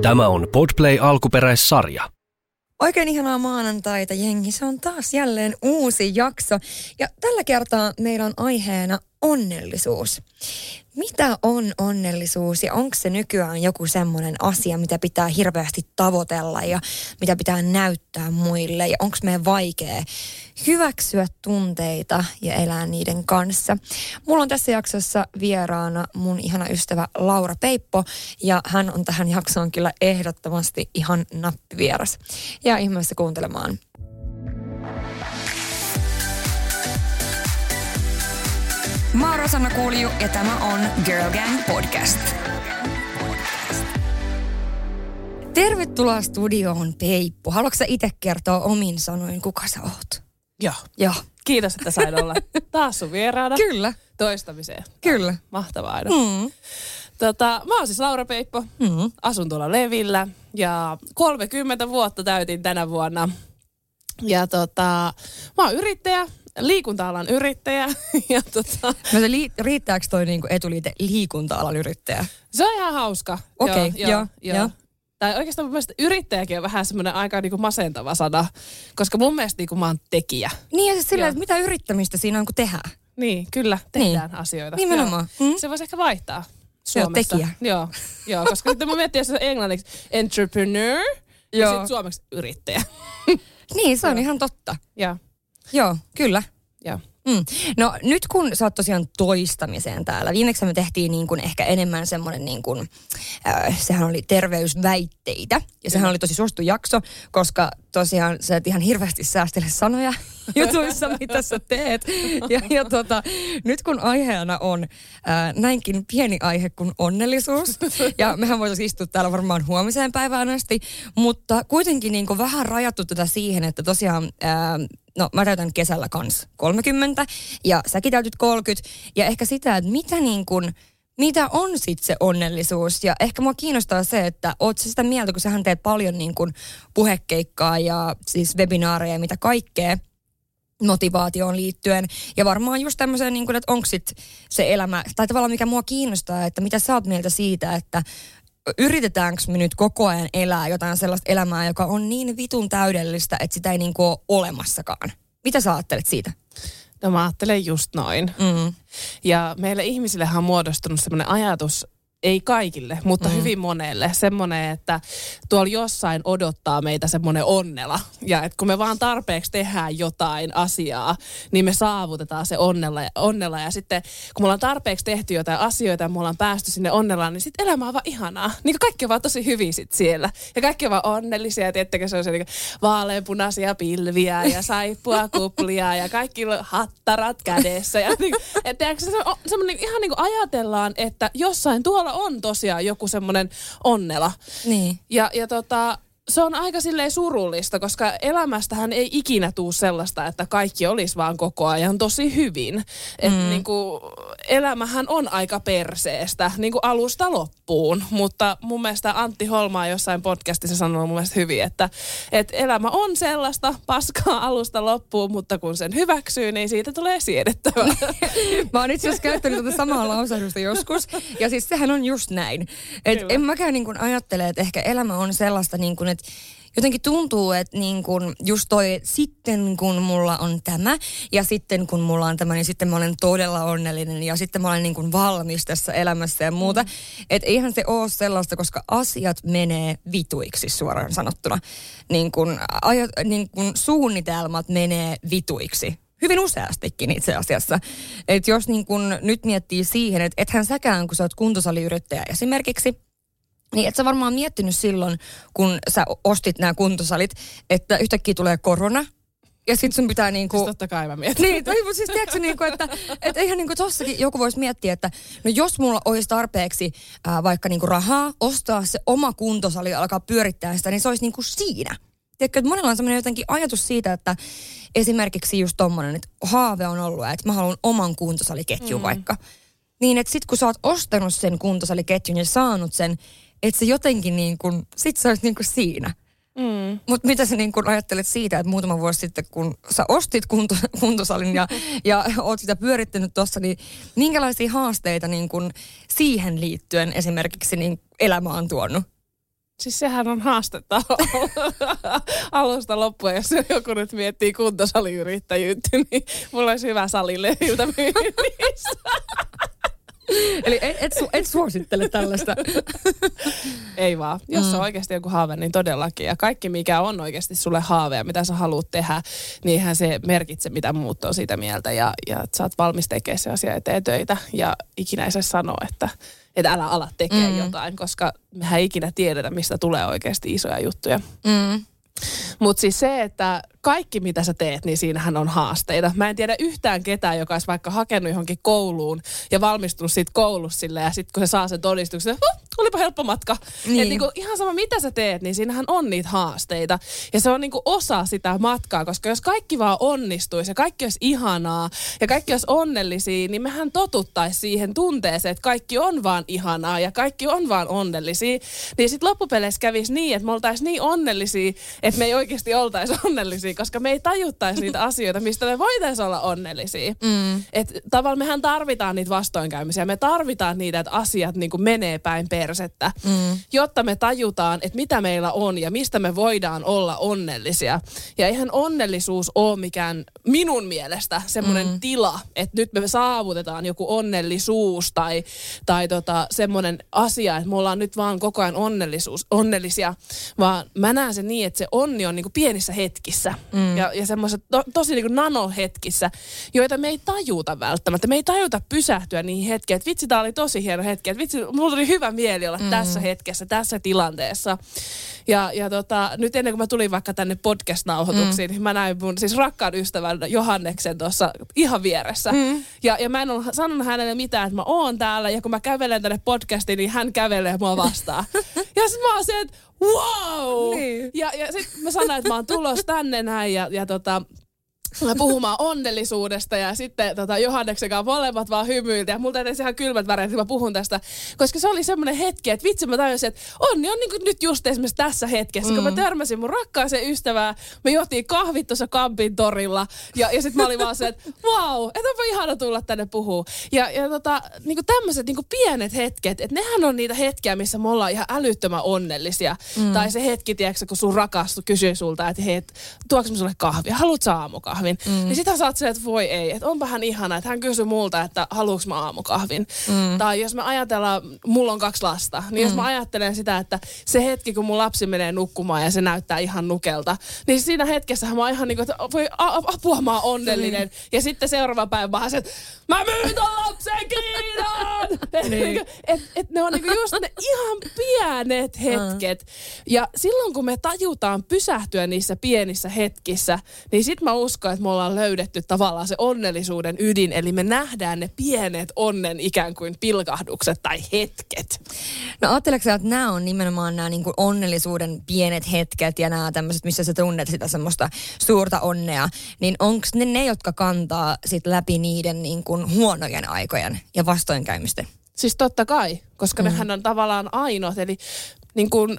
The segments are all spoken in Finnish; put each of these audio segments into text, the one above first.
Tämä on Podplay alkuperäissarja. Oikein ihanaa maanantaita, jengi. Se on taas jälleen uusi jakso. Ja tällä kertaa meillä on aiheena onnellisuus. Mitä on onnellisuus ja onko se nykyään joku semmoinen asia, mitä pitää hirveästi tavoitella ja mitä pitää näyttää muille? Ja onko meidän vaikea hyväksyä tunteita ja elää niiden kanssa? Mulla on tässä jaksossa vieraana mun ihana ystävä Laura Peippo ja hän on tähän jaksoon kyllä ehdottomasti ihan nappivieras. Ja ihmeessä kuuntelemaan. Mä oon Rosanna Kulju ja tämä on Girl Gang Podcast. Tervetuloa studioon, Peippo. Haluatko sä itse kertoa omin sanoin, kuka sä oot? Joo. Kiitos, että sain olla taas sun vieraana. Kyllä. Toistamiseen. Kyllä. Mahtavaa aina. Mä oon siis Laura Peippo. Asun tuolla Levillä ja 30 vuotta täytin tänä vuonna. Ja mä oon yrittäjä. Liikunta-alan yrittäjä. Ja riittääkö toi niinku etuliite liikunta-alan yrittäjä? Se on ihan hauska. Okei, joo. Tai oikeastaan mun mielestä yrittäjäkin on vähän semmoinen aika niinku masentava sana, koska mun mielestä niinku mä oon tekijä. Niin ja siis sillä, että mitä yrittämistä siinä on, kun tehdään. Niin, kyllä, tehdään asioita. Nimenomaan. Se voisi ehkä vaihtaa Suomessa. Tekijä. Joo, koska sitten mä miettin, jos se on englanniksi entrepreneur ja sitten suomeksi yrittäjä. Niin, se on ihan totta. Joo, kyllä. Joo. No nyt kun sä oot tosiaan toistamiseen täällä, viimeksi me tehtiin niin kuin ehkä enemmän semmoinen niin kuin, sehän oli terveysväitteitä ja sehän oli tosi suosittu jakso, koska tosiaan sä et ihan hirveästi säästele sanoja jutuissa, mitä sä teet. Ja nyt kun aiheena on näinkin pieni aihe kuin onnellisuus, ja mehän voitaisiin istua täällä varmaan huomiseen päivään asti, mutta kuitenkin niin kuin vähän rajattu tätä siihen, että tosiaan no mä täytän kesällä kans 30 ja säkin täytyt 30 ja ehkä sitä, että mitä on sitten se onnellisuus ja ehkä mua kiinnostaa se, että oot sä sitä mieltä, kun sähän teet paljon niin kuin puhekeikkaa ja siis webinaareja ja mitä kaikkea motivaatioon liittyen ja varmaan just tämmöiseen niin kuin, että onko sit se elämä tai tavallaan mikä mua kiinnostaa, että mitä sä oot mieltä siitä, että yritetäänkö me nyt koko ajan elää jotain sellaista elämää, joka on niin vitun täydellistä, että sitä ei niin kuin ole olemassakaan. Mitä sä ajattelet siitä? No mä ajattelen just noin. Ja meille ihmisillehän on muodostunut semmoinen ajatus, ei kaikille, mutta hyvin monelle. Semmoinen, että tuolla jossain odottaa meitä semmoinen onnela. Ja että kun me vaan tarpeeksi tehdään jotain asiaa, niin me saavutetaan se onnella. Ja sitten kun me ollaan tarpeeksi tehty jotain asioita ja me ollaan päästy sinne onnelaan, niin sitten elämä on vaan ihanaa. Niin kaikki on vaan tosi hyvin sit siellä. Ja kaikki on vaan onnellisia. Tiedättekö, se on se niin vaaleanpunaisia pilviä ja saippua kuplia ja kaikki hattarat kädessä. Ja niin, että semmoinen ihan niin kuin ajatellaan, että jossain tuolla on tosiaan joku semmoinen onnela. Niin. Ja se on aika silleen surullista, koska elämästähän ei ikinä tule sellaista, että kaikki olisi vaan koko ajan tosi hyvin. Että niinku, elämähän on aika perseestä, niinku alusta loppuun. Mutta mun mielestä Antti Holma jossain podcastissa sanoi mun mielestä hyvin, että elämä on sellaista paskaa alusta loppuun, mutta kun sen hyväksyy, niin siitä tulee siedettävää. Mä oon itse asiassa käyttänyt tätä samaa lausahdusta joskus. Ja siis sehän on just näin. Että en mäkään niin kuin ajattele, että ehkä elämä on sellaista niin kuin, että jotenkin tuntuu, että niin kun just toi, sitten kun mulla on tämä ja sitten kun mulla on tämä, niin sitten mä olen todella onnellinen ja sitten mä olen niin kun valmis tässä elämässä ja muuta. Että eihän se ole sellaista, koska asiat menee vituiksi suoraan sanottuna. Niin kun suunnitelmat menee vituiksi. Hyvin useastikin itse asiassa. Että jos niin kun nyt miettii siihen, että ethän säkään, kun sä oot kuntosaliyrittäjä esimerkiksi, niin et sä varmaan miettinyt silloin, kun sä ostit nämä kuntosalit, että yhtäkkiä tulee korona. Ja sit sun pitää niinku... Siis totta kai mä mietin. Niin, mutta siis tiedätkö niinku, että eihän niinku tossakin joku voisi miettiä, että no jos mulla olisi tarpeeksi vaikka niinku rahaa ostaa se oma kuntosali ja alkaa pyörittää sitä, niin se olisi niinku siinä. Tiedätkö, että monella on semmoinen jotenkin ajatus siitä, että esimerkiksi just tommonen, että haave on ollut, että mä haluan oman kuntosaliketjun vaikka. Niin, että sit kun sä oot ostanut sen kuntosaliketjun ja saanut sen, että se jotenkin niin kuin, sit sä oot niin kuin siinä. Mutta mitä sä niin kuin ajattelet siitä, että muutama vuosi sitten, kun sä ostit kuntosalin ja oot sitä pyörittänyt tuossa, niin minkälaisia haasteita niin kuin siihen liittyen esimerkiksi niin elämä on tuonut? Siis sehän on haastetta alusta loppuun. Jos joku nyt miettii kuntosaliyrittäjyyttä, niin mulla olisi hyvä salilevyltä myynnissä. Eli et suosittele tällaista? Ei vaan. Jos on oikeasti joku haave, niin todellakin. Ja kaikki, mikä on oikeasti sulle haave ja mitä sä haluat tehdä, niin eihän se merkitse, mitä muut on siitä mieltä. Ja sä oot valmis tekemään se asia eteen töitä. Ja ikinä ei se sano, että älä ala tekemään jotain, koska mehän ei ikinä tiedetä, mistä tulee oikeasti isoja juttuja. Mutta siis se, että kaikki mitä sä teet, niin siinähän on haasteita. Mä en tiedä yhtään ketään, joka olisi vaikka hakenut johonkin kouluun ja valmistunut siitä koulussa silleen, ja sitten kun se saa sen todistuksen, olipa helppo matka. Niin. Niinku, ihan sama mitä sä teet, niin siinähän on niitä haasteita. Ja se on niinku osa sitä matkaa, koska jos kaikki vaan onnistuisi ja kaikki olisi ihanaa ja kaikki olisi onnellisia, niin mehän totuttaisiin siihen tunteeseen, että kaikki on vaan ihanaa ja kaikki on vaan onnellisia. Niin sitten loppupeleissä kävisi niin, että me oltaisiin niin onnellisia, että me ei oikeasti oltaisi onnellisia, koska me ei tajuttaisi niitä asioita, mistä me voitaisiin olla onnellisia. Että tavallaan mehän tarvitaan niitä vastoinkäymisiä. Me tarvitaan niitä, että asiat niin kuin menee päin persettä, jotta me tajutaan, että mitä meillä on ja mistä me voidaan olla onnellisia. Ja eihän onnellisuus ole mikään minun mielestä semmoinen tila, että nyt me saavutetaan joku onnellisuus tai semmoinen asia, että me ollaan nyt vaan koko ajan onnellisia, vaan mä näen sen niin, että se onni on niin kuin pienissä hetkissä. Ja semmoiset tosi niin kuin nanohetkissä, joita me ei tajuta välttämättä. Me ei tajuta pysähtyä niihin hetkiin, että vitsi, tää oli tosi hieno hetki. Että vitsi, mulla oli hyvä mieli olla tässä hetkessä, tässä tilanteessa. Ja nyt ennen kuin mä tulin vaikka tänne podcast-nauhoituksiin, niin mä näin mun siis rakkaan ystävän Johanneksen tuossa ihan vieressä. Ja mä en ole sanonut hänelle mitään, että mä oon täällä. Ja kun mä kävelen tänne podcastiin, niin hän kävelee mua vastaan. Ja sit mä oon se, että wow! Niin. Ja sit mä sanoin, että mä oon tulossa tänne näin ja puhumaan onnellisuudesta ja sitten Johanneksen kanssa molemmat vaan hymyiltä ja multa edes ihan kylmät väreet, että mä puhun tästä, koska se oli semmoinen hetki, että vitsi mä tajusin, että onni on niin kuin nyt just esimerkiksi tässä hetkessä, kun mä törmäsin mun rakkaaseen ystävään, me juotiin kahvit tuossa Kampin torilla ja sitten mä olin vaan se, että vau, että onpa ihana tulla tänne puhuu. Ja niin kuin tämmöiset niin kuin pienet hetket, että nehän on niitä hetkiä, missä me ollaan ihan älyttömän onnellisia. Tai se hetki, tiedätkö, kun sun rakas kysyy sulta, että hei, tuoks mä sulle kahvia, haluat sä aamukahvin? Niin sit sä oot se, että voi ei, että onpa hän ihana, että hän kysyy multa, että haluuks mä aamukahvin. Tai jos me ajatellaan, mulla on 2 lasta, niin jos mä ajattelen sitä, että se hetki, kun mun lapsi menee nukkumaan ja se näyttää ihan nukelta, niin siinä hetkessä mä oon ihan niin kuin, että voi apua, mä oon onnellinen. Ja sitten seuraava päivä mä oon se, että mä myyn ton lapsen Kiinaan! Että ne on niin kuin just ne ihan pienet hetket. Ja silloin, kun me tajutaan pysähtyä niissä pienissä hetkissä, niin sit mä uskon, että me ollaan löydetty tavallaan se onnellisuuden ydin, eli me nähdään ne pienet onnen ikään kuin pilkahdukset tai hetket. No ajatteleeko sä, että nämä on nimenomaan nämä niin kuin onnellisuuden pienet hetket ja nämä tämmöiset, missä sä tunnet sitä semmoista suurta onnea, niin onko ne, jotka kantaa sit läpi niiden niin kuin huonojen aikojen ja vastoinkäymisten? Siis totta kai, koska nehän on tavallaan ainoat, eli niin kuin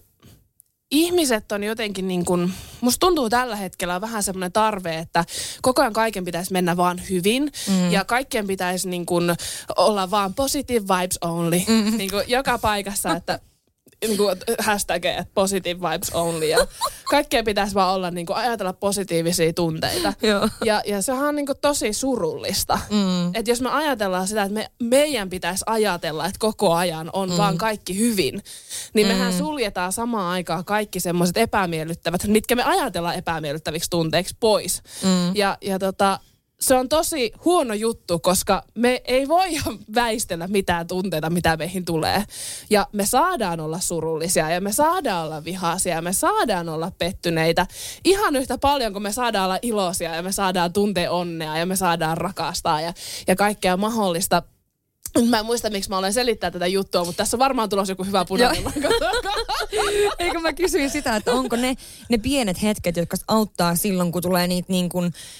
ihmiset on jotenkin niin kuin, musta tuntuu tällä hetkellä vähän semmoinen tarve, että koko ajan kaiken pitäisi mennä vaan hyvin ja kaikkien pitäisi niin kuin olla vaan positive vibes only. Niin kuin joka paikassa, että niin kuin hashtag positive vibes only ja kaikkeen pitäisi vaan olla niin kuin ajatella positiivisia tunteita. Ja sehän on niin kuin tosi surullista. Että jos me ajatellaan sitä, että meidän pitäisi ajatella, että koko ajan on vaan kaikki hyvin, niin mehän suljetaan samaan aikaan kaikki semmoiset epämiellyttävät, mitkä me ajatellaan epämiellyttäviksi tunteiksi pois. Ja se on tosi huono juttu, koska me ei voi väistellä mitään tunteita, mitä meihin tulee. Ja me saadaan olla surullisia ja me saadaan olla vihaisia ja me saadaan olla pettyneitä. Ihan yhtä paljon, kun me saadaan olla iloisia ja me saadaan tuntea onnea ja me saadaan rakastaa ja kaikkea mahdollista. Mä en muista, miksi mä olen selittää tätä juttua, mutta tässä on varmaan tulossa joku hyvä punainen. Eikö mä kysyin sitä, että onko ne pienet hetket, jotka auttaa silloin, kun tulee niitä niin kuin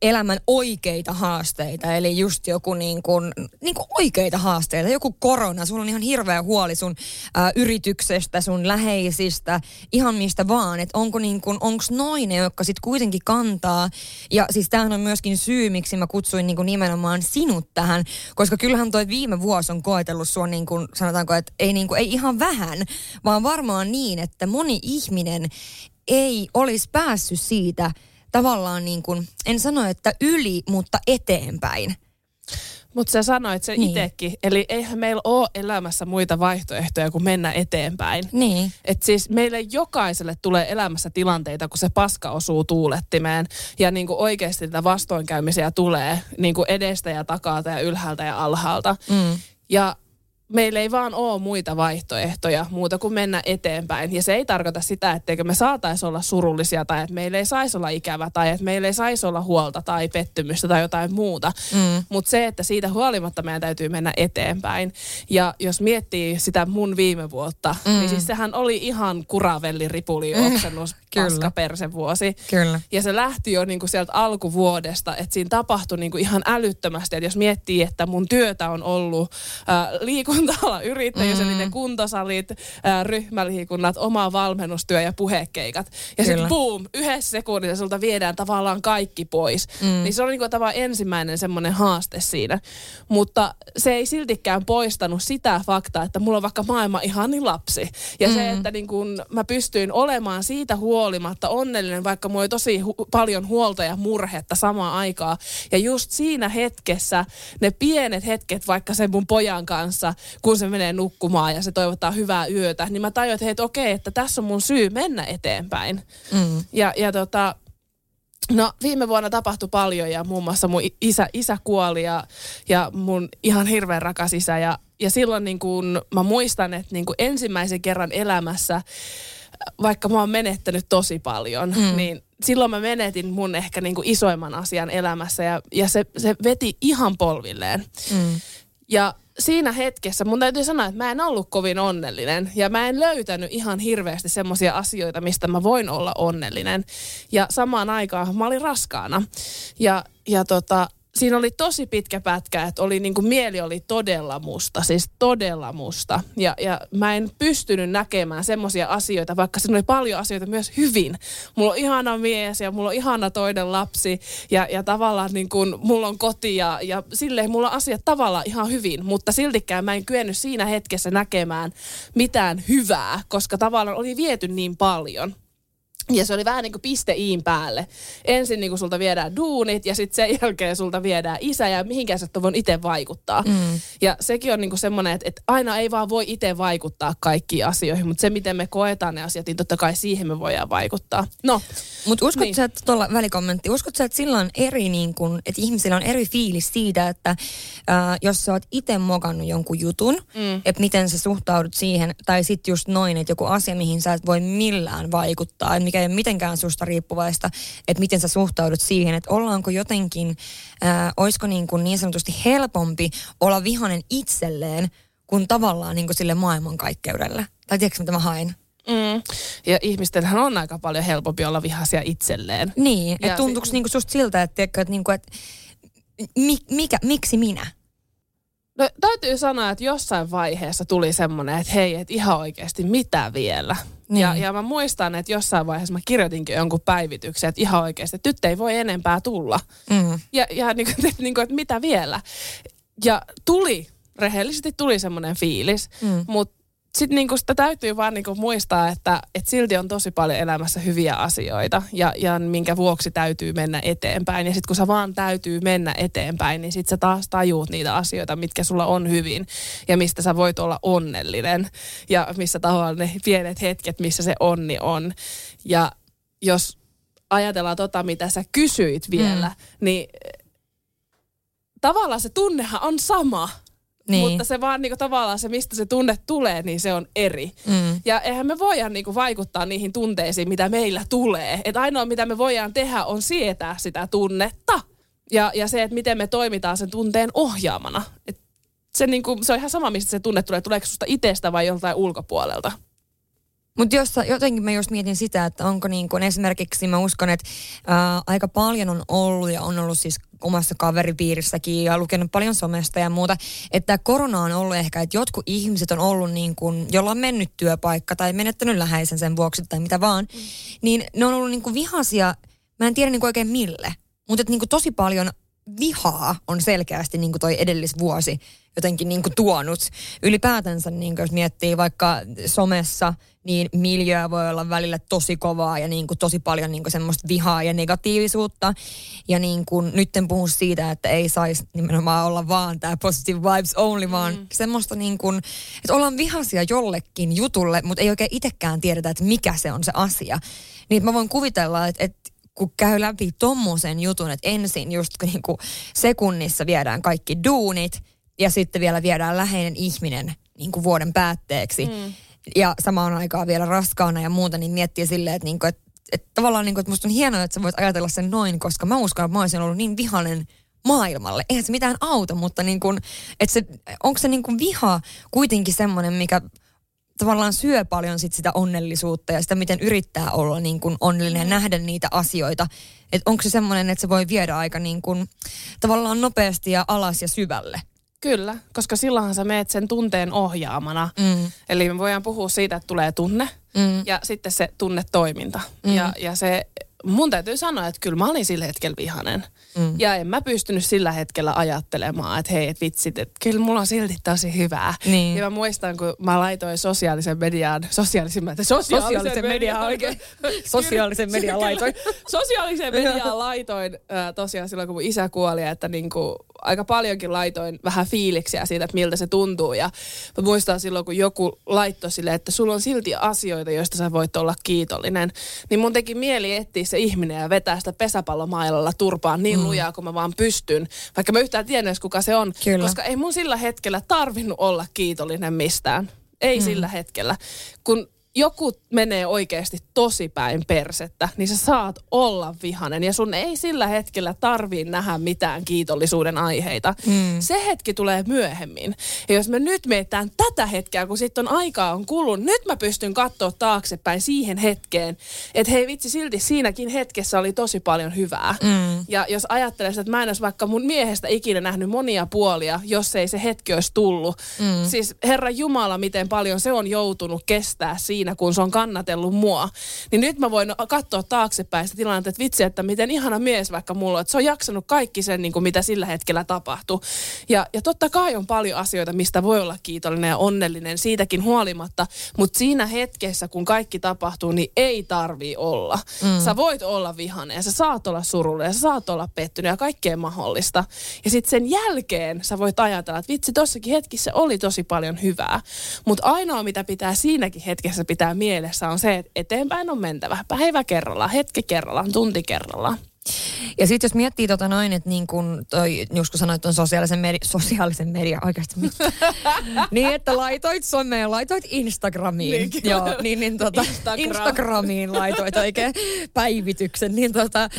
elämän oikeita haasteita, eli just joku niin kuin oikeita haasteita, joku korona, sulla on ihan hirveä huoli sun yrityksestä, sun läheisistä, ihan mistä vaan, että onko noin ne, jotka sit kuitenkin kantaa, ja siis tämähän on myöskin syy, miksi mä kutsuin niin kuin nimenomaan sinut tähän, koska kyllähän toi viime vuosi on koetellut sua niin kuin, sanotaanko, että ei ihan vähän, vaan varmaan niin, että moni ihminen ei olisi päässyt siitä tavallaan niin kuin, en sano, että yli, mutta eteenpäin. Mutta sä sanoit sen itsekin, eli eihän meillä ole elämässä muita vaihtoehtoja kuin mennä eteenpäin. Niin. Että siis meille jokaiselle tulee elämässä tilanteita, kun se paska osuu tuulettimeen ja niinku oikeasti niitä vastoinkäymisiä tulee niinku edestä ja takaa ja ylhäältä ja alhaalta. Ja meillä ei vaan ole muita vaihtoehtoja muuta kuin mennä eteenpäin. Ja se ei tarkoita sitä, etteikö me saataisi olla surullisia tai että meillä ei saisi olla ikävä tai että meillä ei saisi olla huolta tai pettymystä tai jotain muuta. Mutta se, että siitä huolimatta meidän täytyy mennä eteenpäin. Ja jos miettii sitä mun viime vuotta, niin siis sehän oli ihan kuravelli-ripuli oksennus paskapersevuosi. Kyllä. Ja se lähti jo niinku sieltä alkuvuodesta, että siinä tapahtui niinku ihan älyttömästi. Että jos miettii, että mun työtä on ollut liikunta-alan yrittäjyys, eli ne kuntosalit, ryhmäliikunnat, oma valmennustyö ja puhekeikat. Ja sitten boom, yhdessä sekunnissa sulta viedään tavallaan kaikki pois. Niin se oli niinku tavallaan ensimmäinen semmoinen haaste siinä. Mutta se ei siltikään poistanut sitä faktaa, että mulla on vaikka maailman ihanin lapsi. Ja se, että niinku mä pystyin olemaan siitä huolimatta onnellinen, vaikka mulla oli tosi paljon huolta ja murhetta samaan aikaan. Ja just siinä hetkessä, ne pienet hetket vaikka sen mun pojan kanssa, kun se menee nukkumaan ja se toivottaa hyvää yötä, niin mä tajuin, että okei, että tässä on mun syy mennä eteenpäin. No viime vuonna tapahtui paljon ja muun muassa mun isä kuoli ja mun ihan hirveän rakas isä. Ja silloin niin kun mä muistan, että niin kun ensimmäisen kerran elämässä, vaikka mä oon menettänyt tosi paljon, niin silloin mä menetin mun ehkä niin kuin isoimman asian elämässä ja se veti ihan polvilleen. Ja siinä hetkessä mun täytyy sanoa, että mä en ollut kovin onnellinen ja mä en löytänyt ihan hirveästi semmoisia asioita, mistä mä voin olla onnellinen. Ja samaan aikaan mä olin raskaana ja siinä oli tosi pitkä pätkä, että oli niin kuin mieli oli todella musta, siis todella musta. Ja mä en pystynyt näkemään semmoisia asioita, vaikka siinä oli paljon asioita myös hyvin. Mulla on ihana mies ja mulla on ihana toinen lapsi ja tavallaan niin kuin mulla on koti ja silleen mulla on asiat tavallaan ihan hyvin. Mutta siltikään mä en kyennyt siinä hetkessä näkemään mitään hyvää, koska tavallaan oli viety niin paljon. Ja se oli vähän niin kuin piste iin päälle. Ensin niin kuin sulta viedään duunit ja sitten sen jälkeen sulta viedään isä ja mihinkään sä et voi itse vaikuttaa. Ja sekin on niin kuin semmoinen, että aina ei vaan voi itse vaikuttaa kaikkiin asioihin, mutta se miten me koetaan ne asiat, niin totta kai siihen me voidaan vaikuttaa. No. Mutta uskotko sä, että tuolla välikommentti, uskotko sä, että sillä on eri niin kuin, että ihmisillä on eri fiilis siitä, että jos sä oot itse mokannut jonkun jutun, että miten sä suhtaudut siihen, tai sitten just noin, että joku asia, mihin sä et voi millään vaikuttaa, että mikä ei ole mitenkään susta riippuvaista, että miten sä suhtaudut siihen, että ollaanko jotenkin, olisiko niin sanotusti helpompi olla vihainen itselleen, kuin tavallaan niin kuin sille maailmankaikkeudelle. Tai tiedätkö, mitä mä haen? Ja ihmistenhän on aika paljon helpompi olla vihaisia itselleen. Niin, että tuntuuko niinku susta siltä, että miksi minä? No täytyy sanoa, että jossain vaiheessa tuli semmoinen, että hei, että ihan oikeasti mitä vielä? Niin. Ja mä muistan, että jossain vaiheessa mä kirjoitinkin jonkun päivityksen, että ihan oikeasti, että nyt ei voi enempää tulla. Ja niin kuin, että mitä vielä? Ja rehellisesti tuli semmoinen fiilis, mutta sitten niinku sitä täytyy vaan niinku muistaa, että silti on tosi paljon elämässä hyviä asioita ja minkä vuoksi täytyy mennä eteenpäin. Ja sitten kun sä vaan täytyy mennä eteenpäin, niin sitten sä taas tajuut niitä asioita, mitkä sulla on hyvin ja mistä sä voit olla onnellinen. Ja missä tavallaan ne pienet hetket, missä se onni on. Ja jos ajatellaan mitä sä kysyit vielä, niin tavallaan se tunnehan on sama. Niin. Mutta se vaan niinku tavallaan se, mistä se tunne tulee, niin se on eri. Ja eihän me voida niinku vaikuttaa niihin tunteisiin, mitä meillä tulee. Että ainoa, mitä me voidaan tehdä, on sietää sitä tunnetta. Ja se, että miten me toimitaan sen tunteen ohjaamana. Et se on ihan sama, mistä se tunne tulee. Tuleeko susta itsestä vai joltain ulkopuolelta? Mutta jotenkin mä just mietin sitä, että onko niin kuin esimerkiksi mä uskon, että aika paljon on ollut ja on ollut siis omassa kaveripiirissäkin ja lukenut paljon somesta ja muuta, että korona on ollut ehkä, että jotkut ihmiset on ollut niin kuin, jolla on mennyt työpaikka tai menettänyt läheisen sen vuoksi tai mitä vaan, niin ne on ollut niin kuin vihaisia, mä en tiedä niin kuin oikein mille, mutta että niin kuin tosi paljon vihaa on selkeästi niin kuin toi edellisvuosi jotenkin niin kuin tuonut. Ylipäätänsä, niin kuin jos miettii vaikka somessa, niin miljöö voi olla välillä tosi kovaa ja niin kuin tosi paljon niin kuin semmoista vihaa ja negatiivisuutta. Ja niin kuin, nyt en puhu siitä, että ei saisi nimenomaan olla vaan tämä positive vibes only, vaan semmoista niin kuin, että ollaan vihaisia jollekin jutulle, mutta ei oikein itsekään tiedetä, että mikä se on se asia. Niin mä voin kuvitella, että kun käy läpi tommosen jutun, että ensin just niin kuin sekunnissa viedään kaikki duunit ja sitten vielä viedään läheinen ihminen niin kuin vuoden päätteeksi. Ja samaan aikaan vielä raskaana ja muuta, niin miettii silleen, että, niinku, että tavallaan niinku, että musta on hienoa, että sä voit ajatella sen noin, koska mä uskon, että mä olisin ollut niin vihainen maailmalle. Eihän se mitään auta, mutta niin kuin, että onko se niin kuin viha kuitenkin semmoinen, mikä tavallaan syö paljon sitä onnellisuutta ja sitä, miten yrittää olla niin kuin onnellinen ja nähdä niitä asioita. Että onko se semmoinen, että se voi viedä aika niin kuin tavallaan nopeasti ja alas ja syvälle. Kyllä, koska silloinhan sä meet sen tunteen ohjaamana. Eli me voidaan puhua siitä, että tulee tunne ja sitten se tunnetoiminta. Ja se, mun täytyy sanoa, että kyllä mä olin sillä hetkellä vihainen. Ja en mä pystynyt sillä hetkellä ajattelemaan, että hei, et vitsit, että kyllä mulla on silti tosi hyvää. Niin. Ja mä muistan, kun mä laitoin sosiaalisen median oikein. Sosiaalisen median laitoin. Sosiaalisen median laitoin tosiaan silloin, kun mun isä kuoli, että niinku aika paljonkin laitoin vähän fiiliksiä siitä, että miltä se tuntuu. Ja mä muistan silloin, kun joku laittoi silleen, että sulla on silti asioita, joista sä voit olla kiitollinen. Niin mun teki mieli etsiä se ihminen ja vetää sitä pesäpallomailalla turpaan niin lujaa, kun mä vaan pystyn. Vaikka mä yhtään tiedän edes, kuka se on. Kyllä. Koska ei mun sillä hetkellä tarvinnut olla kiitollinen mistään. Ei sillä hetkellä. Kun joku menee oikeasti tosi päin persettä, niin sä saat olla vihainen. Ja sun ei sillä hetkellä tarvii nähdä mitään kiitollisuuden aiheita. Se hetki tulee myöhemmin. Ja jos me nyt mietitään tätä hetkeä, kun sitten on aikaa on kulunut, nyt mä pystyn katsoa taaksepäin siihen hetkeen, että hei vitsi, silti siinäkin hetkessä oli tosi paljon hyvää. Ja jos ajattelee sitä, että mä en olisi vaikka mun miehestä ikinä nähnyt monia puolia, jos ei se hetki olisi tullut. Siis Herra Jumala, miten paljon se on joutunut kestää siinä, kun se on kannatellut mua. Niin nyt mä voin katsoa taaksepäin sitä tilannetta, että vitsi, että miten ihana mies vaikka mulla on, että se on jaksanut kaikki sen, niin kuin mitä sillä hetkellä tapahtui. Ja totta kai on paljon asioita, mistä voi olla kiitollinen ja onnellinen siitäkin huolimatta, mutta siinä hetkessä, kun kaikki tapahtuu, niin ei tarvii olla. Sä voit olla vihainen ja sä saat olla surullinen ja sä saat olla pettynyt ja kaikkea mahdollista. Ja sitten sen jälkeen sä voit ajatella, että vitsi, tossakin hetkissä oli tosi paljon hyvää. Mutta ainoa, mitä pitää siinäkin hetkessä pitää mielessä on se, että eteenpäin on mentävä. Päivä kerrallaan, hetki kerrallaan, tunti kerrallaan. Ja sitten jos miettii että niin kuin toi, just kun sanoit on sosiaalisen media oikeasti. Niin, että laitoit someen, laitoit Instagramiin. Niin, joo, Instagramiin laitoit oikein päivityksen. Niin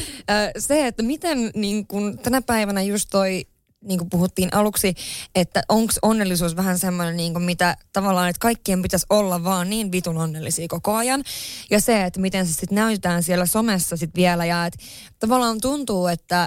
se, että miten niin kuin tänä päivänä just toi, niin kuin puhuttiin aluksi, että onko onnellisuus vähän semmoinen, niin kuin mitä tavallaan, että kaikkien pitäisi olla vaan niin vitun onnellisia koko ajan. Ja se, että miten se sitten näytetään siellä somessa sitten vielä. Ja että tavallaan tuntuu, että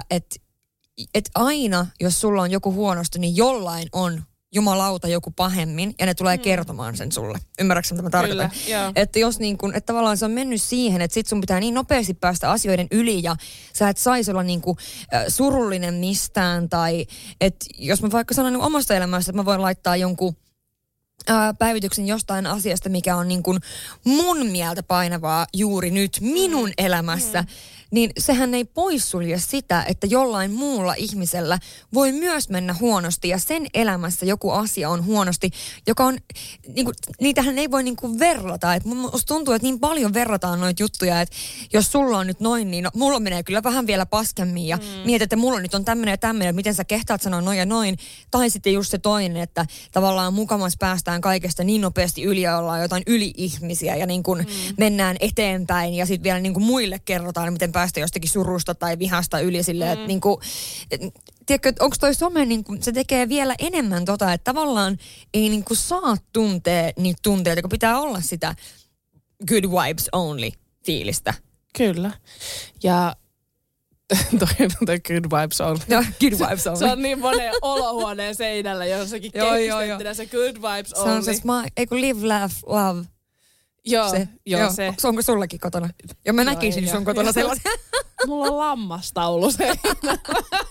aina, jos sulla on joku huonosti, niin jollain on jumalauta joku pahemmin, ja ne tulee kertomaan sen sulle. Ymmärrätkö, mitä mä tarkoitan? Kyllä, että jos niin kun, että tavallaan se on mennyt siihen, että sit sun pitää niin nopeasti päästä asioiden yli, ja sä et saisi olla niin kuin surullinen mistään, tai että jos mä vaikka sanon niin omasta elämästä, että mä voin laittaa jonkun päivityksen jostain asiasta, mikä on niin kuin mun mieltä painavaa juuri nyt minun elämässä, niin sehän ei poissulje sitä, että jollain muulla ihmisellä voi myös mennä huonosti ja sen elämässä joku asia on huonosti, joka on, niinku, niitähän ei voi niinku verrata. Et musta tuntuu, että niin paljon verrataan noita juttuja, että jos sulla on nyt noin, niin mulla menee kyllä vähän vielä paskemmin ja mietit, että mulla nyt on tämmöinen ja tämmöinen, miten sä kehtaat sanoa noin ja noin. Tai sitten just se toinen, että tavallaan mukamas päästään kaikesta niin nopeasti yli ja ollaan jotain yli-ihmisiä ja niin kuin mennään eteenpäin ja sitten vielä niin kuin muille kerrotaan, miten päästä jostakin surusta tai vihasta yli silleen, että niinku, tiedätkö, onko toi some niinku, se tekee vielä enemmän että tavallaan ei niinku saa tuntea niitä tunteita, kun pitää olla sitä good vibes only fiilistä. Kyllä. Ja toi good vibes only. No, good vibes only. Se on niin monen olohuoneen seinällä jossakin kehdistettynä se good vibes only. Se on se live, laugh, love. Joo, se. Onko sullakin kotona? Ja mä näkisin sun kotona sellaisen. Mulla on lammastaulu seinällä.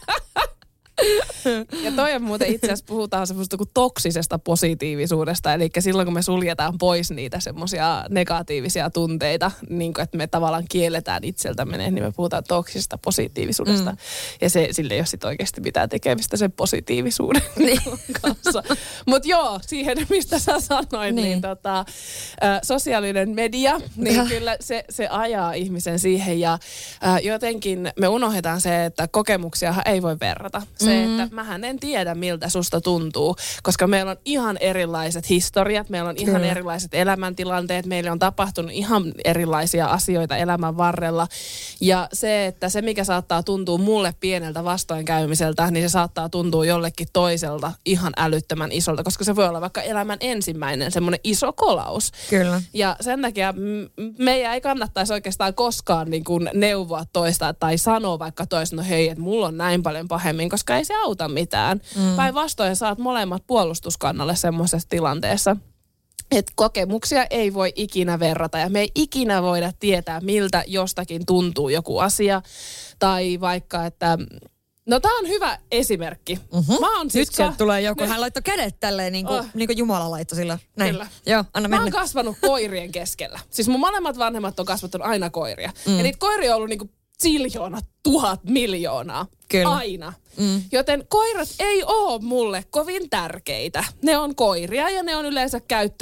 Ja toi on muuten itse asiassa puhutaan semmoista kuin toksisesta positiivisuudesta, eli silloin kun me suljetaan pois niitä semmoisia negatiivisia tunteita, niin kuin että me tavallaan kielletään itseltämme, niin me puhutaan toksisesta positiivisuudesta. Ja sille ei ole sit oikeasti mitään tekemistä sen positiivisuuden kanssa. Mutta joo, siihen mistä sä sanoit, niin sosiaalinen media, niin kyllä se ajaa ihmisen siihen ja jotenkin me unohdetaan se, että kokemuksiahan ei voi verrata. Se, että mähän en tiedä, miltä susta tuntuu, koska meillä on ihan erilaiset historiat, meillä on ihan erilaiset elämäntilanteet, meillä on tapahtunut ihan erilaisia asioita elämän varrella. Ja se mikä saattaa tuntua mulle pieneltä vastoinkäymiseltä, niin se saattaa tuntua jollekin toiselta ihan älyttömän isolta, koska se voi olla vaikka elämän ensimmäinen semmoinen iso kolaus. Kyllä. Ja sen takia meidän ei kannattaisi oikeastaan koskaan niin kuin neuvoa toista tai sanoa vaikka toista, no hei, että mulla on näin paljon pahemmin, koska ei se auta mitään. Päinvastoin saat molemmat puolustuskannalle semmoisessa tilanteessa. Että kokemuksia ei voi ikinä verrata ja me ei ikinä voida tietää, miltä jostakin tuntuu joku asia. Tai vaikka, että no tää on hyvä esimerkki. Mä oon siis nyt sieltä tulee joku, hän laittoi kädet tälleen niin kuin Jumala laittoi sillä. Näin. Kyllä. Joo, anna mennä. Mä oon kasvanut koirien keskellä. Siis mun molemmat vanhemmat on kasvattanut aina koiria. Ja niitä koiria on ollut niinku ziljoona, 1000 miljoonaa. Kyllä. Aina. Joten koirat ei ole mulle kovin tärkeitä. Ne on koiria ja ne on yleensä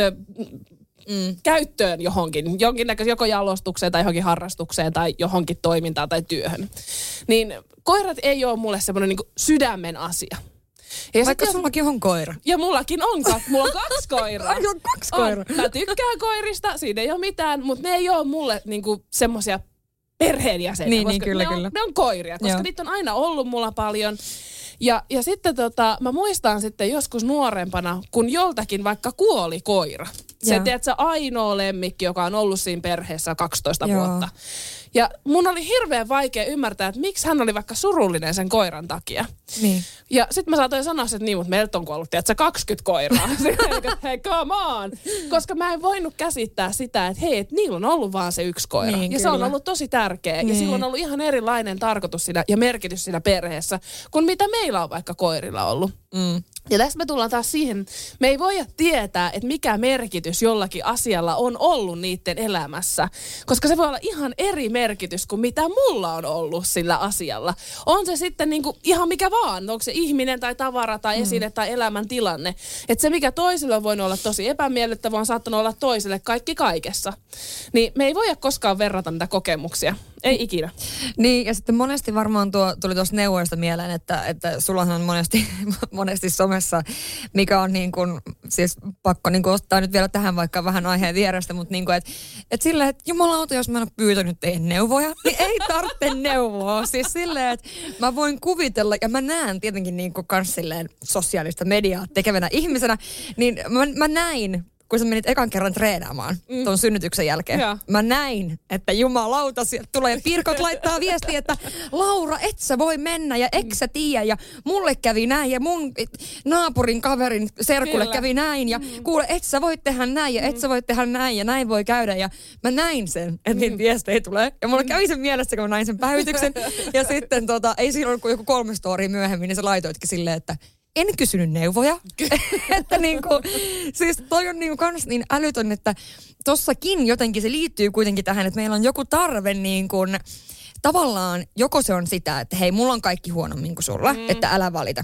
käyttöön johonkin. Jonkinnäköiseen joko jalostukseen tai johonkin harrastukseen tai johonkin toimintaan tai työhön. Niin koirat ei ole mulle semmoinen niinku sydämen asia. Ja vaikka sullakin on koira. Ja mullakin on, mulla on 2 koiraa. Ai on 2 koiraa. Mä tykkään koirista, siinä ei ole mitään, mutta ne ei ole mulle niinku semmoisia perheenjäseniä, niin, koska kyllä. Ne on koiria, koska niitä on aina ollut mulla paljon. Ja sitten mä muistan sitten joskus nuorempana, kun joltakin vaikka kuoli koira. Se, tiedätkö, ainoa lemmikki, joka on ollut siinä perheessä 12 vuotta. Ja mun oli hirveän vaikea ymmärtää, että miksi hän oli vaikka surullinen sen koiran takia. Niin. Ja sitten mä saatoin sanoa, että niin, mutta meiltä on kuollut, tiedätkö, 20 koiraa. Hei, come on! Koska mä en voinut käsittää sitä, että hei, että niillä on ollut vaan se 1 koira. Niin, ja se on ollut tosi tärkeä. Niin. Ja sillä on ollut ihan erilainen tarkoitus siinä ja merkitys siinä perheessä, kuin mitä meillä on vaikka koirilla ollut. Ja tässä me tullaan taas siihen, me ei voida tietää, että mikä merkitys jollakin asialla on ollut niiden elämässä. Koska se voi olla ihan eri merkitys kuin mitä mulla on ollut sillä asialla. On se sitten niinku ihan mikä vaan, onko se ihminen tai tavara tai esine tai elämäntilanne. Että se mikä toiselle on voinut olla tosi epämiellyttävä on saattanut olla toiselle kaikki kaikessa. Niin me ei voida koskaan verrata niitä kokemuksia. Ei ikinä. Niin, ja sitten monesti varmaan tuli tuossa neuvoista mieleen, että sullahan on monesti somessa, mikä on niin kuin, siis pakko niin kuin ottaa nyt vielä tähän vaikka vähän aiheen vierestä, mutta niin kuin, että silleen, että jumalauta, jos mä en ole pyytänyt teidän neuvoja, niin ei tarvitse neuvoa. Siis silleen, että mä voin kuvitella, ja mä näen tietenkin niin kuin kans silleen sosiaalista mediaa tekevänä ihmisenä, niin mä näin, kun sä menit ekan kerran treenaamaan ton synnytyksen jälkeen. Ja. Mä näin, että jumalauta, sieltä tulee Pirkot laittaa viestiä, että Laura, et sä voi mennä ja eikö sä tiedä ja mulle kävi näin ja mun naapurin kaverin serkulle kävi näin ja kuule, et sä voi tehdä näin ja et sä voi tehdä näin ja näin voi käydä ja mä näin sen, että niitä viestejä tulee. Ja mulla kävi sen mielessä, kun mä näin sen päivityksen ja sitten ei silloin kun joku 3 storia myöhemmin, niin sä laitoitkin silleen, että en kysynyt neuvoja. Että niinku, siis toi on niinku kans niin älytön, että tossakin jotenkin se liittyy kuitenkin tähän, että meillä on joku tarve niin kuin, tavallaan joko se on sitä, että hei, mulla on kaikki huonommin kuin sulla, että älä valita.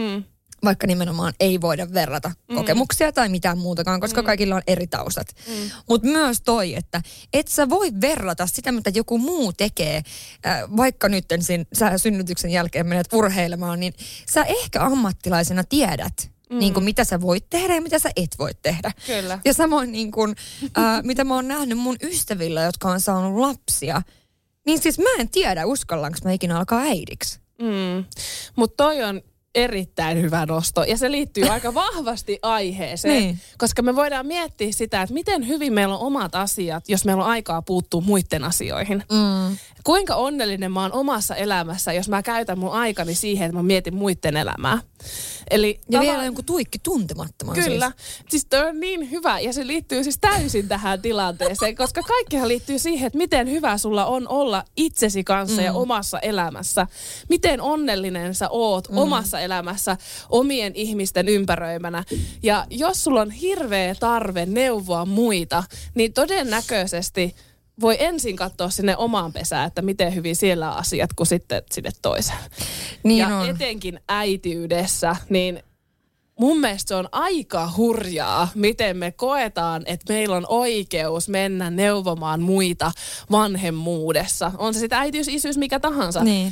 Vaikka nimenomaan ei voida verrata kokemuksia tai mitään muutakaan, koska kaikilla on eri taustat. Mutta myös toi, että et sä voi verrata sitä, mitä joku muu tekee, vaikka nyt sä synnytyksen jälkeen menet urheilemaan, niin sä ehkä ammattilaisena tiedät, niin kuin mitä sä voit tehdä ja mitä sä et voi tehdä. Kyllä. Ja samoin niin kuin, mitä mä oon nähnyt mun ystävillä, jotka on saanut lapsia, niin siis mä en tiedä, uskallanko mä ikinä alkaa äidiksi. Mutta toi on erittäin hyvä nosto. Ja se liittyy aika vahvasti aiheeseen, Niin. koska me voidaan miettiä sitä, että miten hyvin meillä on omat asiat, jos meillä on aikaa puuttua muiden asioihin. Kuinka onnellinen mä oon omassa elämässä, jos mä käytän mun aikani siihen, että mä mietin muiden elämää. Eli Ja vielä jonkun tuikki tuntemattoman. Kyllä. Siis toi on niin hyvä ja se liittyy siis täysin tähän tilanteeseen, koska kaikkihan liittyy siihen, että miten hyvä sulla on olla itsesi kanssa ja omassa elämässä. Miten onnellinen sä oot omassa elämässä omien ihmisten ympäröimänä. Ja jos sulla on hirveä tarve neuvoa muita, niin todennäköisesti voi ensin katsoa sinne omaan pesään, että miten hyvin siellä on asiat, kuin sitten sinne toiseen. Niin ja on. etenkin äitiydessä, niin mun mielestä se on aika hurjaa, miten me koetaan, että meillä on oikeus mennä neuvomaan muita vanhemmuudessa. On se sitten äitiys, isyys, mikä tahansa. Niin.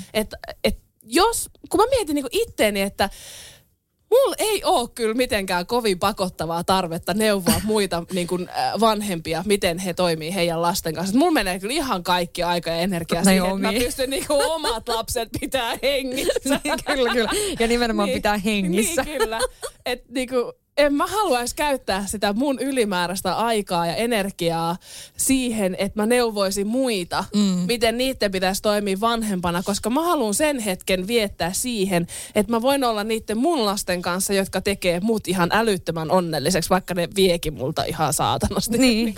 Kun mä mietin niinku itteeni, että mulla ei ole kyllä mitenkään kovin pakottavaa tarvetta neuvoa muita niin kuin, vanhempia, miten he toimii heidän lasten kanssa. Mulla menee kyllä ihan kaikki aika ja energia siihen, että mä pystyn niin kuin, omat lapset pitää hengissä. Kyllä. Ja nimenomaan pitää hengissä. Niin, kyllä. Että niin kuin, en mä haluaisi käyttää sitä mun ylimääräistä aikaa ja energiaa siihen, että mä neuvoisin muita, miten niiden pitäisi toimia vanhempana, koska mä haluan sen hetken viettää siihen, että mä voin olla niiden mun lasten kanssa, jotka tekee mut ihan älyttömän onnelliseksi, vaikka ne viekin multa ihan saatanasti. Niin.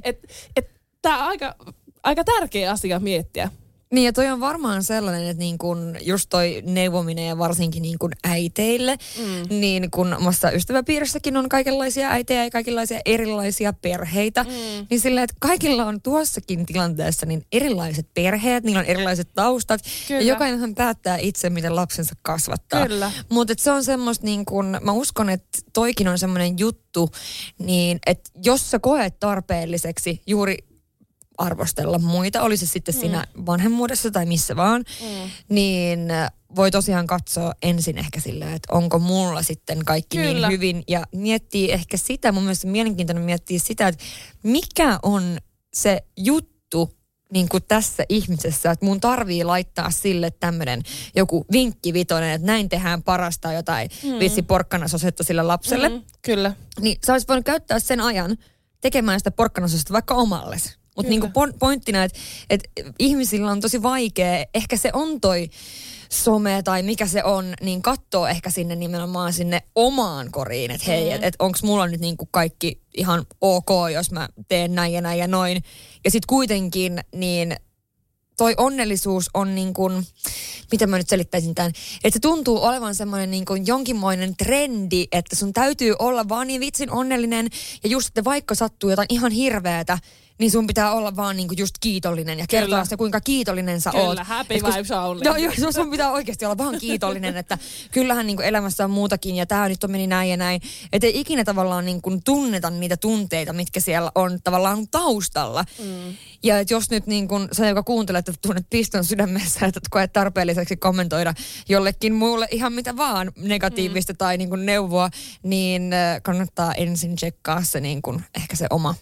Tää on aika tärkeä asia miettiä. Niin ja toi on varmaan sellainen, että niin kun just toi neuvominen ja varsinkin niin kun äiteille, niin kun omassa ystäväpiirissäkin on kaikenlaisia äitejä ja kaikenlaisia erilaisia perheitä, niin silleen, että kaikilla on tuossakin tilanteessa niin erilaiset perheet, niillä on erilaiset taustat Kyllä. ja jokainenhan päättää itse, miten lapsensa kasvattaa. Kyllä. Mutta se on semmoista niin kun, mä uskon, että toikin on semmoinen juttu, niin että jos sä koet tarpeelliseksi juuri arvostella muita, oli se sitten siinä vanhemmuudessa tai missä vaan, niin voi tosiaan katsoa ensin ehkä silleen, että onko mulla sitten kaikki Kyllä. niin hyvin ja miettii ehkä sitä, mun mielestä mielenkiintoinen miettiä sitä, että mikä on se juttu niin kuin tässä ihmisessä, että mun tarvii laittaa sille tämmöinen joku vinkkivitoinen, että näin tehdään parasta jotain vitsi porkkanasosetta sille lapselle. Kyllä. Niin sä olisit voinut käyttää sen ajan tekemään sitä porkkanasosetta vaikka omalles. Mutta niinku pointtina, että ihmisillä on tosi vaikea, ehkä se on toi some tai mikä se on, niin katsoo ehkä sinne nimenomaan sinne omaan koriin, että hei, että onko mulla nyt niinku kaikki ihan ok, jos mä teen näin ja noin. Ja sitten kuitenkin niin toi onnellisuus on niin kuin, miten mä nyt selittäisin tämän, että se tuntuu olevan semmoinen niin kuin jonkinmoinen trendi, että sun täytyy olla vaan niin vitsin onnellinen ja just, että vaikka sattuu jotain ihan hirveätä, niin sun pitää olla vaan niinku just kiitollinen ja kertoa se, kuinka kiitollinen sä oot. Kyllä, happy vibes only. Joo, sun pitää oikeasti olla vaan kiitollinen, että kyllähän niinku elämässä on muutakin ja tää nyt on meni näin ja näin. Että ei ikinä tavallaan niinku tunneta niitä tunteita, mitkä siellä on tavallaan taustalla. Ja että jos nyt niinku sä, joka kuuntelet, että tunnet piston sydämessä, että koet tarpeelliseksi kommentoida jollekin muulle ihan mitä vaan negatiivista tai niinku neuvoa, niin kannattaa ensin tsekkaa se niinku ehkä se oma.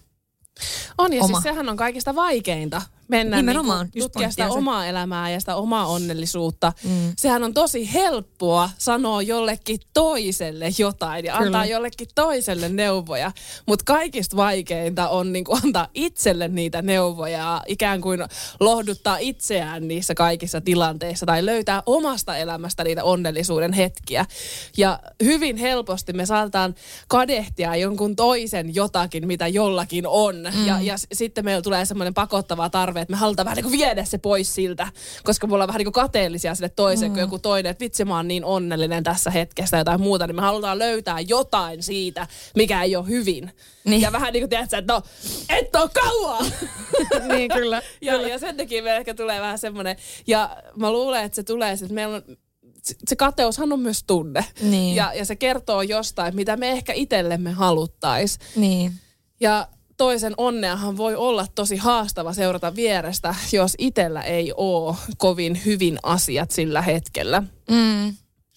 On, ja siis sehän on kaikista vaikeinta mennä nimenomaan, niinku tutkia sitä omaa elämää ja sitä omaa onnellisuutta. Sehän on tosi helppoa sanoa jollekin toiselle jotain ja antaa jollekin toiselle neuvoja. Mutta kaikista vaikeinta on niinku antaa itselle niitä neuvoja, ikään kuin lohduttaa itseään niissä kaikissa tilanteissa tai löytää omasta elämästä niitä onnellisuuden hetkiä. Ja hyvin helposti me saataan kadehtia jonkun toisen jotakin, mitä jollakin on. Ja sitten meillä tulee semmoinen pakottava tarve, että me halutaan vähän niin kuin viedä se pois siltä, koska me ollaan vähän niin kuin kateellisia sille toiseen, kun joku toinen, että vitsi mä oon niin onnellinen tässä hetkessä jotain muuta, niin me halutaan löytää jotain siitä, mikä ei ole hyvin. Niin. Ja vähän niin kuin tiedätkö, että no, et oo kauaa! Niin, kyllä. Ja sen takia me ehkä tulee vähän semmoinen, ja mä luulen, että se tulee, että meillä on se kateushan on myös tunne. Niin. Ja se kertoo jostain, mitä me ehkä itsellemme haluttais. Niin. Ja toisen onneahan voi olla tosi haastava seurata vierestä, jos itsellä ei ole kovin hyvin asiat sillä hetkellä.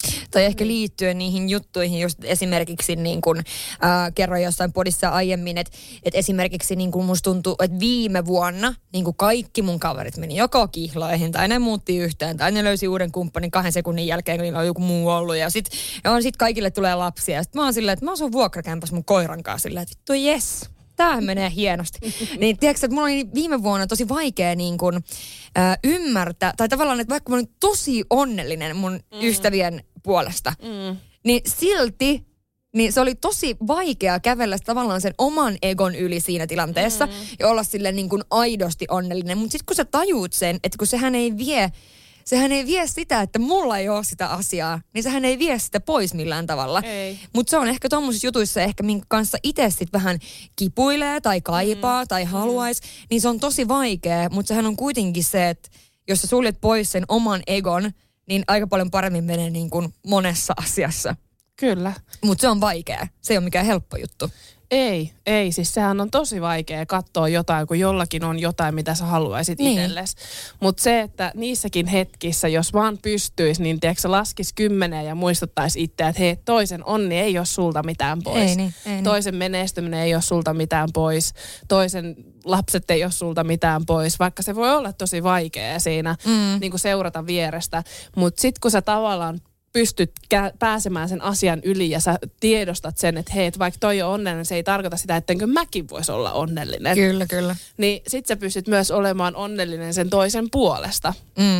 Tai ehkä liittyen niihin juttuihin, just esimerkiksi niin kuin kerroin jossain podissa aiemmin, että esimerkiksi niin kuin musta tuntuu, että viime vuonna niin kuin kaikki mun kaverit meni joko kihloihin tai ne muutti yhteen tai ne löysi uuden kumppanin 2 sekunnin jälkeen, kun niillä on joku muu ollut ja sit kaikille tulee lapsia. Ja sit mä oon silleen, että mä asun vuokrakämpäs mun koiran kanssa silleen, että vittu jes. Tämähän menee hienosti. Niin tiedätkö, että mulla oli viime vuonna tosi vaikea niin kun, ymmärtää, tai tavallaan, että vaikka mä olin tosi onnellinen mun ystävien puolesta, niin silti niin se oli tosi vaikea kävellä tavallaan sen oman egon yli siinä tilanteessa ja olla silleen niin kuin aidosti onnellinen. Mutta sitten kun sä tajuut sen, että kun sehän ei vie sitä, että mulla ei ole sitä asiaa, niin sehän ei vie sitä pois millään tavalla. Mutta se on ehkä tommosissa jutuissa ehkä, minkä kanssa itse sit vähän kipuilee tai kaipaa tai haluaisi, niin se on tosi vaikea. Mutta sehän on kuitenkin se, että jos sä suljet pois sen oman egon, niin aika paljon paremmin menee niin kuin monessa asiassa. Kyllä. Mutta se on vaikea. Se ei ole mikään helppo juttu. Ei. Siis sehän on tosi vaikea katsoa jotain, kun jollakin on jotain, mitä sä haluaisit itsellesi. Mutta se, että niissäkin hetkissä, jos vaan pystyisi, niin tiedätkö, sä laskisi 10 ja muistuttaisi itseä, että hei, toisen onni ei ole sulta mitään pois. Ei niin. Toisen menestyminen ei ole sulta mitään pois. Toisen lapset ei ole sulta mitään pois, vaikka se voi olla tosi vaikea siinä niin kuin seurata vierestä. Mutta sitten kun sä tavallaan pystyt pääsemään sen asian yli ja sä tiedostat sen, että hei, vaikka toi on onnellinen, se ei tarkoita sitä, ettenkö mäkin voisi olla onnellinen. Kyllä. Niin sit sä pystyt myös olemaan onnellinen sen toisen puolesta.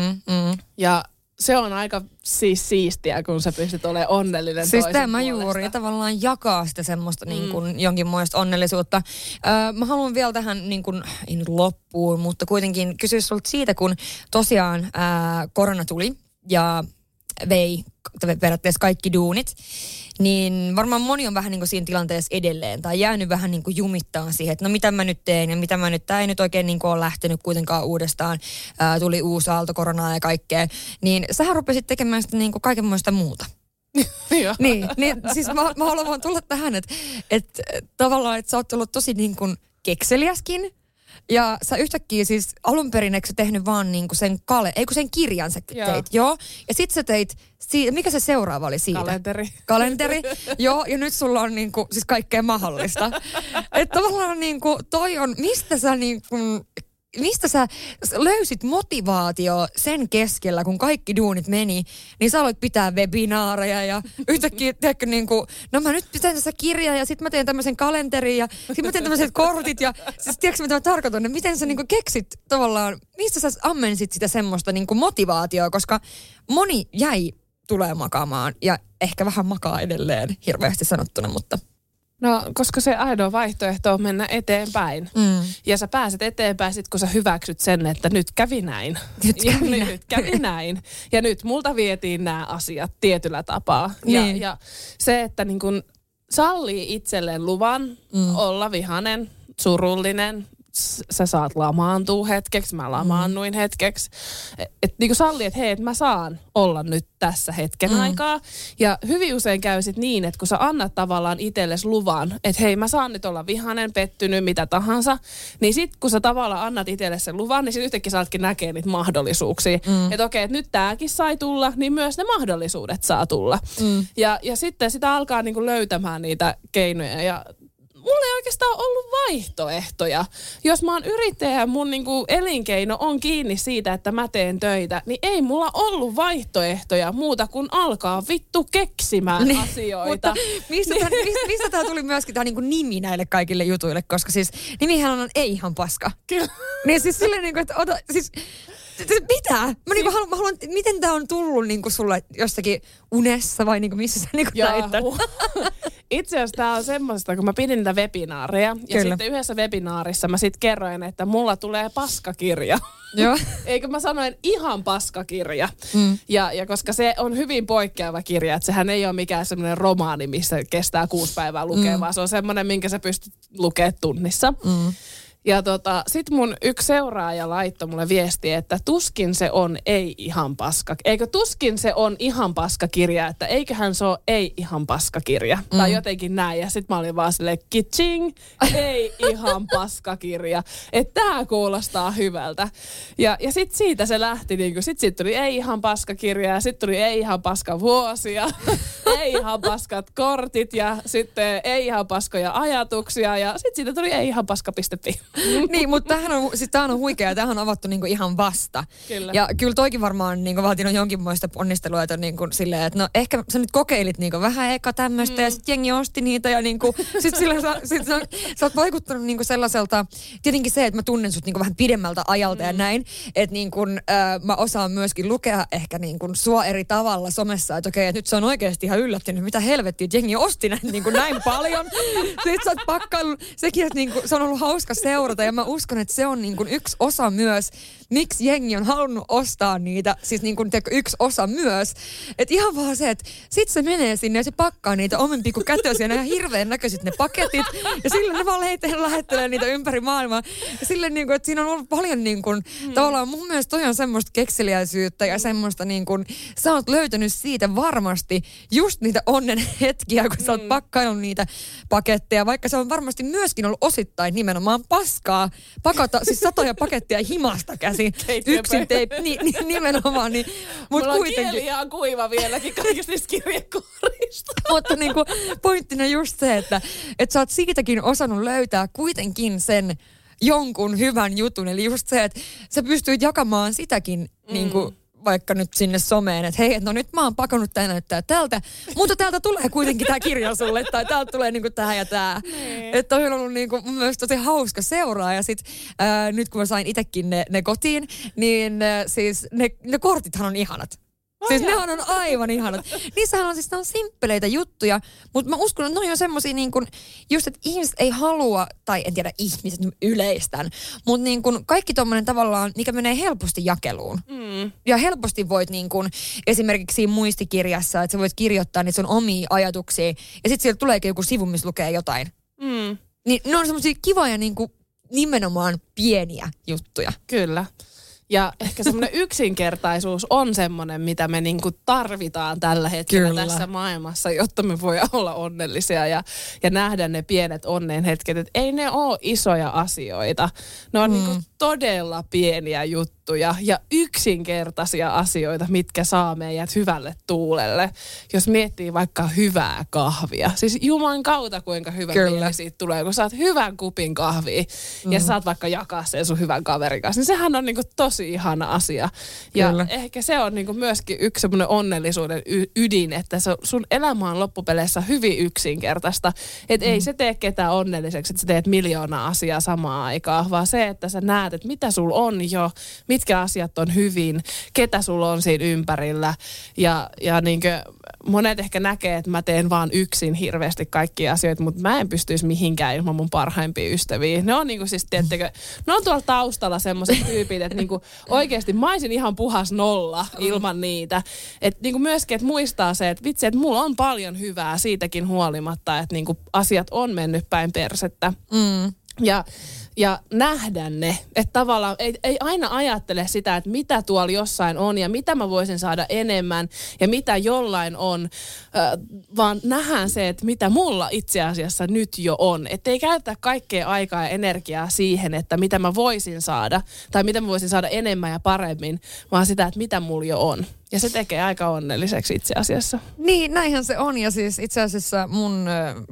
Ja se on aika siis siistiä, kun sä pystyt olemaan onnellinen siis toisen tämä puolesta. Juuri tavallaan jakaa sitä semmoista niin kuin jonkinmoista onnellisuutta. Mä haluan vielä tähän niin kuin, ei nyt loppuun, mutta kuitenkin kysyä sulta siitä, kun tosiaan korona tuli ja vei periaatteessa kaikki duunit, niin varmaan moni on vähän niin kuin siinä tilanteessa edelleen tai jäänyt vähän niin kuin jumittaan siihen, että no mitä mä nyt teen ja mitä mä nyt, tää ei nyt oikein niin kuin ole lähtenyt kuitenkaan uudestaan, tuli uusi aalto, koronaa ja kaikkea, niin sähän rupesit tekemään sitä niin kuin kaikenmoista muuta. niin, siis mä haluan vaan tulla tähän, että tavallaan, että sä oot ollut tosi niin kuin kekseliäskin. Ja sä yhtäkkiä siis alun perin eikö sä tehnyt vaan niinku sen sen kirjan sä teit, joo. Ja sit sä teit, mikä se seuraava oli siitä? Kalenteri, joo. Ja nyt sulla on niinku siis kaikkea mahdollista. Että tavallaan niinku toi on, mistä sä löysit motivaatio sen keskellä, kun kaikki duunit meni, niin sä aloit pitää webinaareja ja yhtäkkiä teekö niinku, no mä nyt teen tässä kirjaa ja sit mä teen tämmöisen kalenterin ja sit mä teen tämmöiset kortit ja siis tiedätkö mitä mä tarkoitan, miten sä niinku keksit tavallaan, mistä sä ammensit sitä semmoista niinku motivaatioa, koska moni jäi tulee makaamaan ja ehkä vähän makaa edelleen hirveästi sanottuna, mutta... No, koska se ainoa vaihtoehto on mennä eteenpäin. Ja sä pääset eteenpäin sit, kun sä hyväksyt sen, että nyt kävi näin. Nyt kävi näin. Ja nyt multa vietiin nämä asiat tietyllä tapaa. Niin. Ja se, että niin kun sallii itselleen luvan olla vihanen, surullinen, sä saat lamaantua hetkeksi, mä lamaannuin hetkeksi. Että niin salli, että hei, että mä saan olla nyt tässä hetken aikaa. Ja hyvin usein käy sit niin, että kun sä annat tavallaan itsellesi luvan, että hei, mä saan nyt olla vihanen, pettynyt, mitä tahansa, niin sit kun sä tavallaan annat itsellesi sen luvan, niin sit yhtäkkiä saatkin näkee niitä mahdollisuuksia. Että okei, että nyt tääkin sai tulla, niin myös ne mahdollisuudet saa tulla. Ja sitten sitä alkaa niinku löytämään niitä keinoja ja mulla ei oikeastaan ollut vaihtoehtoja. Jos mä oon yrittäjä ja mun niinku elinkeino on kiinni siitä, että mä teen töitä, niin ei mulla ollut vaihtoehtoja muuta kuin alkaa vittu keksimään asioita. Mutta mistä tää tuli myöskin tää niinku nimi näille kaikille jutuille, koska siis nimihän on ei ihan paska. Kyllä. Niin siis silleen niinku, että mitä? Mä haluan, miten tää on tullut niinku sulle jossakin unessa vai niinku missä sä niinku näit tän? Itse asiassa tää on semmoista, kun mä pidin niitä webinaareja. Ja sitten yhdessä webinaarissa mä sit kerroin, että mulla tulee paskakirja. Joo. Eikö mä sanoin ihan paskakirja. Ja koska se on hyvin poikkeava kirja, että sehän ei ole mikään semmoinen romaani, missä kestää 6 päivää lukea, vaan se on semmoinen, minkä sä pystyt lukemaan tunnissa. Ja sit mun yksi seuraaja laittoi mulle viestiä, että tuskin se on ei ihan paska. Eikö tuskin se on ihan paskakirja, että eiköhän se ole ei ihan paskakirja. Tai jotenkin näin. Ja sit mä olin vaan silleen kitching, ei ihan paskakirja. Että tää kuulostaa hyvältä. Ja sit siitä se lähti niinku. Sit siitä tuli ei ihan paskakirja ja sit tuli ei ihan paska vuosia. Ei ihan paskat kortit ja sitten ei ihan paskoja ajatuksia ja sit siitä tuli ei ihan paska.fi. Niin, mutta tämähän on huikea ja tämähän on avattu niinku ihan vasta. Kyllä. Ja kyllä toikin varmaan niinku vaatinut jonkinmoista ponnistelua, että niinku silleen, että no ehkä sä nyt kokeilit niinku vähän eka tämmöistä ja sitten jengi osti niitä ja niinku sit sillä sä oot vaikuttanut niinku sellaiselta, tietenkin se, että mä tunnen sut niinku vähän pidemmältä ajalta ja näin, että niinku mä osaan myöskin lukea ehkä niinku sua eri tavalla somessa, että okei, että nyt se on oikeasti ihan yllättynyt, mitä helvettiä, että jengi osti niinku näin paljon. Sitten sä oot pakkaillut, sekin, että niinku, se on ollut hauska seurata ja mä uskon, että se on niinku yksi osa myös, miksi jengi on halunnut ostaa niitä, siis niinku yksi osa myös, että ihan vaan se, että sit se menee sinne ja se pakkaa niitä omin pikku kätösiä, ne ihan hirveän näköiset ne paketit ja silloin ne vaan lähettelee niitä ympäri maailmaa ja silleen niinku, että siinä on ollut paljon niinku, tavallaan mun mielestä toi on semmoista kekseliäisyyttä ja semmoista niinku, sä oot löytänyt siitä varmasti just niitä onnen hetkiä, kun sä oot pakkaillut niitä paketteja, vaikka se on varmasti myöskin ollut osittain nimenomaan paskaa pakata, siis satoja paketteja himasta käsin. Yksin nimenomaan. Niin, mulla on kieli ihan kuiva vieläkin kaikista niistä kirjekuorista. Mutta niinku, pointtina just se, että sä oot siitäkin osannut löytää kuitenkin sen jonkun hyvän jutun. Eli just se, että sä pystyit jakamaan sitäkin niinku, vaikka nyt sinne someen, että hei, no nyt mä oon pakannut tää näyttää tältä, mutta täältä tulee kuitenkin tää kirja sulle, tai täältä tulee niinku tää ja tää. Että on ollut niinku mun mielestä tosi hauska seuraa, ja sit nyt kun mä sain itekin ne kotiin, niin siis ne kortithan on ihanat. Siis nehän on aivan ihanat. Niissähän on siis ne on simppeleitä juttuja, mutta mä uskon, että ne on semmosia niin kuin, just että ihmiset ei halua, tai en tiedä ihmiset yleistän, mutta niin kuin kaikki tommonen tavallaan, mikä menee helposti jakeluun. Ja helposti voit niin kuin, esimerkiksi siinä muistikirjassa, että sä voit kirjoittaa niitä sun omia ajatuksia, ja sit sieltä tuleekin joku sivu, missä lukee jotain. Niin ne on semmosia kivoja niin kuin, nimenomaan pieniä juttuja. Kyllä. Ja ehkä semmoinen yksinkertaisuus on semmoinen, mitä me niinku tarvitaan tällä hetkellä tässä maailmassa, jotta me voidaan olla onnellisia ja nähdä ne pienet onnen hetket. Et ei ne ole isoja asioita. Ne on niinku todella pieniä juttuja ja yksinkertaisia asioita, mitkä saa meidät hyvälle tuulelle. Jos miettii vaikka hyvää kahvia. Siis juman kautta kuinka hyvä mieli siitä tulee, kun saat hyvän kupin kahvia ja saat vaikka jakaa sen sun hyvän kaverin kanssa. Niin sehän on niinku tosi ihana asia. Ja ehkä se on niinku myöskin yksi semmoinen onnellisuuden ydin, että sun elämä on loppupeleissä hyvin yksinkertaista. Että ei se tee ketään onnelliseksi, että sä teet miljoonaa asiaa samaan aikaan, vaan se, että sä näet, että mitä sulla on jo, mitkä asiat on hyvin, ketä sulla on siinä ympärillä. Ja niinkö monet ehkä näkee, että mä teen vaan yksin hirveästi kaikkia asioita, mutta mä en pystyisi mihinkään ilman mun parhaimpia ystäviä. Ne on niinku siis, tiedättekö, ne on tuolla taustalla semmoiset tyypit, että niinku oikeasti mä olisin ihan puhas nolla ilman niitä. Että niinku myöskin, että muistaa se, että vitsi, että mulla on paljon hyvää siitäkin huolimatta, että niinku asiat on mennyt päin persettä. Ja nähdä ne, että tavallaan ei aina ajattele sitä, että mitä tuolla jossain on ja mitä mä voisin saada enemmän ja mitä jollain on, vaan nähdään se, että mitä mulla itse asiassa nyt jo on. Että ei käytetä kaikkea aikaa ja energiaa siihen, että mitä mä voisin saada tai mitä mä voisin saada enemmän ja paremmin, vaan sitä, että mitä mulla jo on. Ja se tekee aika onnelliseksi itse asiassa. Niin, näinhän se on. Ja siis itse asiassa mun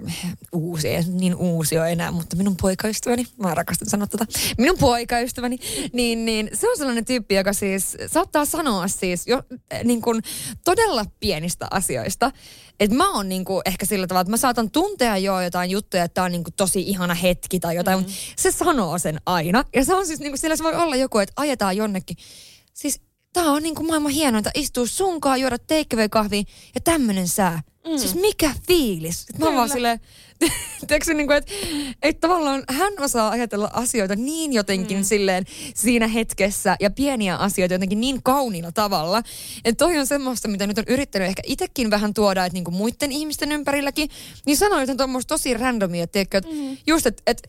ei niin uusi ole enää, mutta minun poikaystäväni, mä rakastan sanoa minun poikaystäväni, niin se on sellainen tyyppi, joka siis saattaa sanoa siis jo niin kuin todella pienistä asioista. Että mä oon niinku ehkä sillä tavalla, että mä saatan tuntea jo jotain juttuja, että tää on niinku tosi ihana hetki tai jotain, mutta se sanoo sen aina. Ja se on siis niinku, sillä se voi olla joku, että ajetaan jonnekin. Siis tää on niinku maailman hienointa istua sunkaan, juoda take-away-kahvia ja tämmönen sää. Siis mikä fiilis? Mä oon vaan silleen, tiedätkö niinku, että tavallaan hän osaa ajatella asioita niin jotenkin silleen siinä hetkessä ja pieniä asioita jotenkin niin kauniilla tavalla. Että toi on semmoista, mitä nyt on yrittänyt ehkä itsekin vähän tuoda, että niinku muiden ihmisten ympärilläkin, niin sanoo jotain tuommoista tosi randomia, että just, että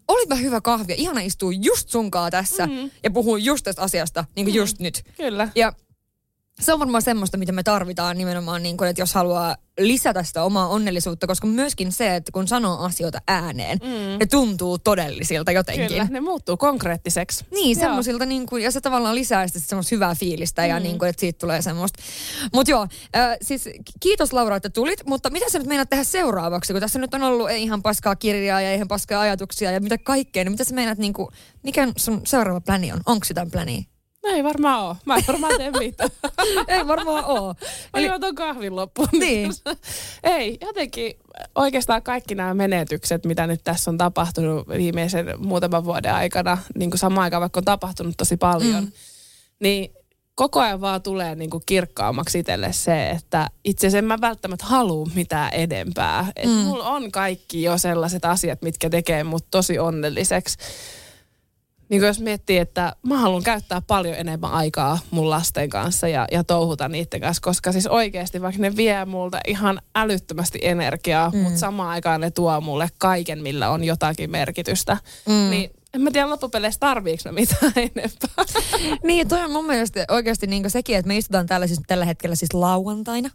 olipa hyvä kahvi. Ihana istua just sunkaan tässä ja puhua just tästä asiasta, niin kuin just nyt. Kyllä. Ja se on varmaan semmoista, mitä me tarvitaan nimenomaan, niin kuin, että jos haluaa lisätä sitä omaa onnellisuutta, koska myöskin se, että kun sanoo asioita ääneen, ne tuntuu todellisilta jotenkin. Kyllä, ne muuttuu konkreettiseksi. Niin, semmoisilta, niin kuin, ja se tavallaan lisää sitten semmoista hyvää fiilistä, ja niin kuin, että siitä tulee semmoista. Mutta joo, siis kiitos Laura, että tulit, mutta mitä sä nyt meinaat tehdä seuraavaksi, kun tässä nyt on ollut ei ihan paskaa kirjaa ja ei ihan paskaa ajatuksia ja mitä kaikkea, niin mitä sä meinaat, niin kuin, mikä sun seuraava pläni on? Onko jotain pläniä? No ei varmaan ole. Mä en varmaan tee mitään. Ei varmaan ole. Eli mä otan kahvin loppuun. Niin. Ei, jotenkin oikeastaan kaikki nämä menetykset, mitä nyt tässä on tapahtunut viimeisen muutaman vuoden aikana, niin kuin samaan aikaan, vaikka on tapahtunut tosi paljon, niin koko ajan vaan tulee niin kuin kirkkaammaksi itselle se, että itse asiassa en mä välttämättä halua mitään edempää. Että mulla on kaikki jo sellaiset asiat, mitkä tekee mut tosi onnelliseksi. Niin jos miettii, että mä haluan käyttää paljon enemmän aikaa mun lasten kanssa ja touhuta niiden kanssa, koska siis oikeasti vaikka ne vie multa ihan älyttömästi energiaa, mutta samaan aikaan ne tuo mulle kaiken, millä on jotakin merkitystä. Niin en mä tiedä loppupeleissä tarviiko mä mitään enempää. Niin, toi on mun mielestä oikeasti niin sekin, että me istutaan täällä siis tällä hetkellä siis lauantaina.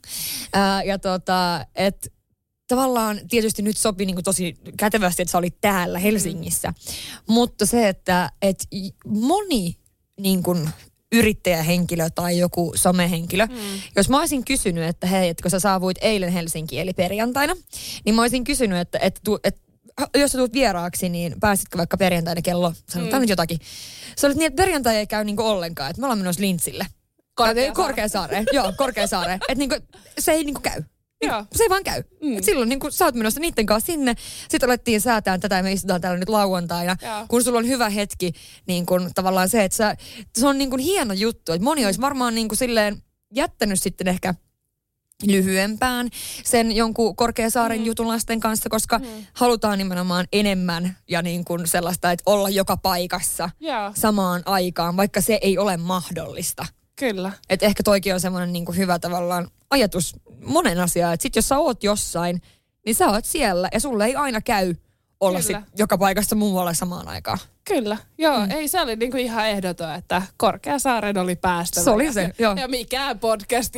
Että tavallaan tietysti nyt sopii niin kuin tosi kätevästi, että sä olit täällä Helsingissä. Mutta se, että moni niin kuin yrittäjähenkilö tai joku somehenkilö, jos mä olisin kysynyt, että hei, että kun sä saavuit eilen Helsinkiin, eli perjantaina, niin mä olisin kysynyt, että jos sä tulet vieraaksi, niin pääsitkö vaikka perjantaina kello, sanotaan nyt jotakin. Se oli niin, että perjantai ei käy niin kuin ollenkaan, että me ollaan menossa Lintsille. Korkeasaareen. Joo, Korkeasaareen. Että niin kuin, se ei niin kuin käy. Se ei vaan käy. Et silloin niin kun sä oot menossa niiden kanssa sinne, sitten alettiin säätään tätä ja me istutaan täällä nyt lauantaina. Kun sulla on hyvä hetki, niin kun tavallaan se, että se on niin kun hieno juttu. Että moni olisi varmaan niin kun silleen jättänyt sitten ehkä lyhyempään sen jonkun Korkeasaaren jutun lasten kanssa, koska halutaan nimenomaan enemmän ja niin kuin sellaista, että olla joka paikassa samaan aikaan, vaikka se ei ole mahdollista. Kyllä. Että ehkä toikin on semmoinen niin kuin hyvä tavallaan ajatus monen asiaan, että sit jos sä oot jossain, niin sä oot siellä ja sulle ei aina käy olla sit joka paikassa muualla samaan aikaan. Kyllä, joo. Ei se oli niinku ihan ehdoton, että Korkeasaaren oli päästävä. Se oli se, joo. Ja mikään podcasti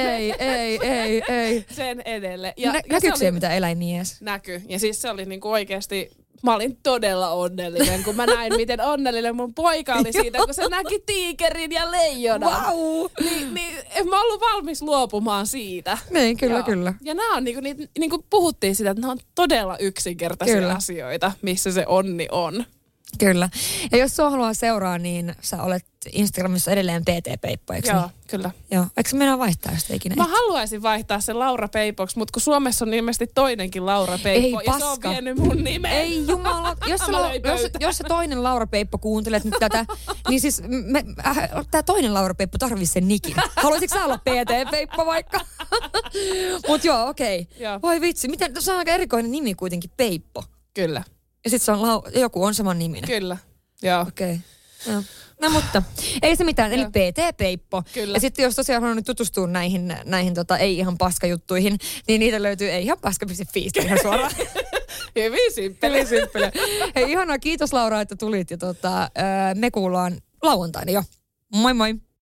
ei. Sen edelle. Näkyykö se mitä eläinmies? Näkyy. Ja siis se oli niinku oikeasti, mä olin todella onnellinen, kun mä näin, miten onnellinen mun poika oli siitä, kun se näki tiikerin ja leijonan. Wow. Niin en mä ollut valmis luopumaan siitä. Niin, kyllä. Ja nämä on niinku puhuttiin sitä, että nämä on todella yksinkertaisia asioita, missä se onni on. Kyllä. Ja jos sua haluaa seuraa, niin sä olet Instagramissa edelleen PT Peippo, eikö Joo, niin? kyllä. Joo. Eikö se mennä vaihtaa sitä ikinä? Mä haluaisin vaihtaa sen Laura Peipoksi, mutta kun Suomessa on ilmeisesti toinenkin Laura Peippo. Ei, ja se on vienyt mun nimen. Ei jumala. Jos se toinen Laura Peippo kuuntelet nyt tätä, niin siis tää toinen Laura Peippo tarvitsee sen nikin. Haluaisitko sä olla PT Peippo vaikka? Mut joo, okei. Okay. Voi vitsi, miten, se on aika erikoinen nimi kuitenkin, Peippo. Kyllä. Ja sit se on joku on saman niminen. Kyllä, joo. Okei. Okay. No mutta, ei se mitään, eli PT Peippo. Kyllä. Ja sitten jos tosiaan haluaa nyt tutustua näihin ei ihan paskajuttuihin, niin niitä löytyy ei ihan paska.fi ihan suoraan. Hyvin simppeli. Hei, ihanaa, kiitos Laura, että tulit ja me kuullaan lauantaina jo. Moi moi.